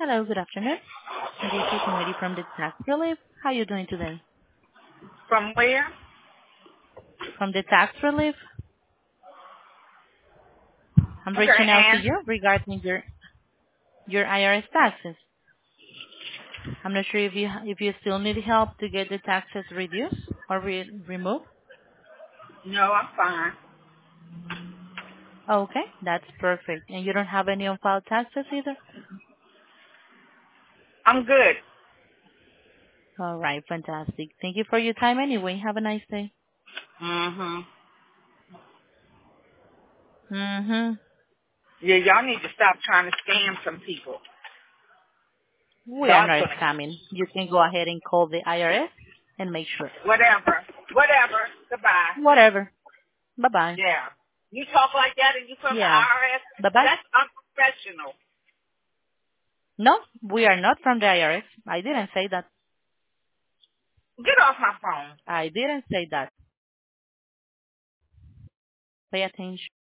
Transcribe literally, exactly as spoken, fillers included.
Hello, good afternoon. This is Mary from the Tax Relief. How are you doing today? From where? From the Tax Relief, I'm Okay, reaching out to and you regarding your your I R S taxes. I'm not sure if you if you still need help to get the taxes reduced or re- removed. no, I'm fine. Okay, that's perfect. And you don't have any on-file taxes either? I'm good. All right, fantastic. Thank you for your time anyway. Have a nice day. hmm Mm-hmm. Yeah, y'all need to stop trying to scam some people. We are God's not gonna, scamming. You can go ahead and call the I R S and make sure. whatever, whatever. Goodbye. Whatever. Bye-bye. Yeah. You talk like that and you from the Yeah. I R S? Bye-bye. That's unprofessional. No, we are not from the I R S. I didn't say that. Get off my phone. I didn't say that. Pay attention.